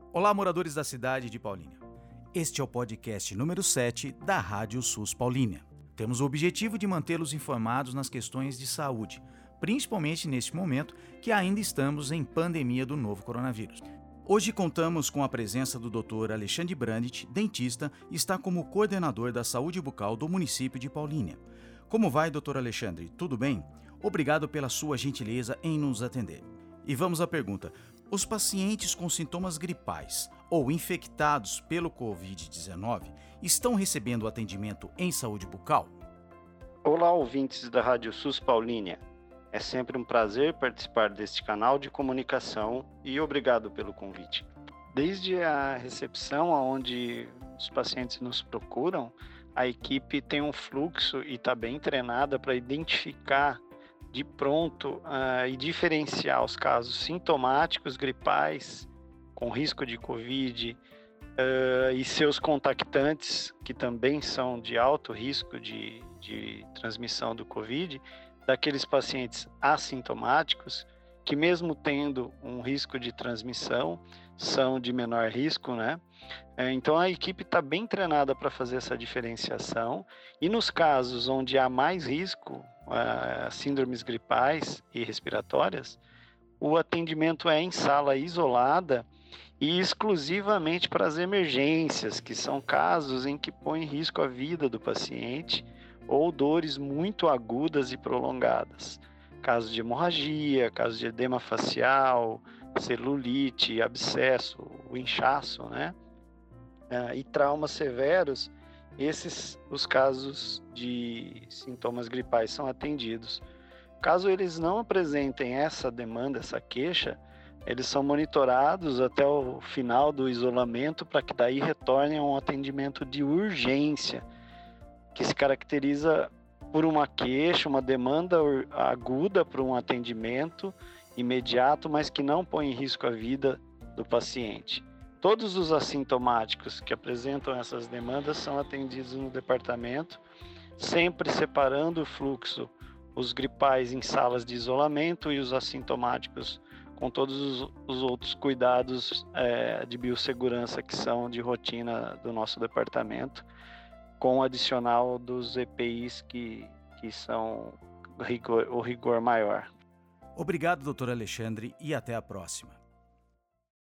Olá, moradores da cidade de Paulínia. Este é o podcast número 7 da Rádio SUS Paulínia. Temos o objetivo de mantê-los informados nas questões de saúde, principalmente neste momento que ainda estamos em pandemia do novo coronavírus. Hoje contamos com a presença do Dr. Alexandre Brandt, dentista, e está como coordenador da saúde bucal do município de Paulínia. Como vai, Dr. Alexandre? Tudo bem? Obrigado pela sua gentileza em nos atender. E vamos à pergunta: os pacientes com sintomas gripais ou infectados pelo Covid-19 estão recebendo atendimento em saúde bucal? Olá, ouvintes da Rádio SUS Paulínia. É sempre um prazer participar deste canal de comunicação e obrigado pelo convite. Desde a recepção, onde os pacientes nos procuram, a equipe tem um fluxo e está bem treinada para identificar de pronto e diferenciar os casos sintomáticos gripais com risco de Covid e seus contactantes, que também são de alto risco de transmissão do Covid, daqueles pacientes assintomáticos, que mesmo tendo um risco de transmissão, são de menor risco, né? Então a equipe está bem treinada para fazer essa diferenciação, e nos casos onde há mais risco, síndromes gripais e respiratórias, o atendimento é em sala isolada e exclusivamente para as emergências, que são casos em que põe em risco a vida do paciente, ou dores muito agudas e prolongadas. Casos de hemorragia, casos de edema facial, celulite, abscesso, o inchaço, né? E traumas severos, os casos de sintomas gripais são atendidos. Caso eles não apresentem essa demanda, essa queixa, eles são monitorados até o final do isolamento para que daí retornem a um atendimento de urgência, que se caracteriza por uma queixa, uma demanda aguda para um atendimento imediato, mas que não põe em risco a vida do paciente. Todos os assintomáticos que apresentam essas demandas são atendidos no departamento, sempre separando o fluxo, os gripais em salas de isolamento e os assintomáticos com todos os outros cuidados de biossegurança que são de rotina do nosso departamento, com o adicional dos EPIs que são o rigor maior. Obrigado, Dr. Alexandre, e até a próxima.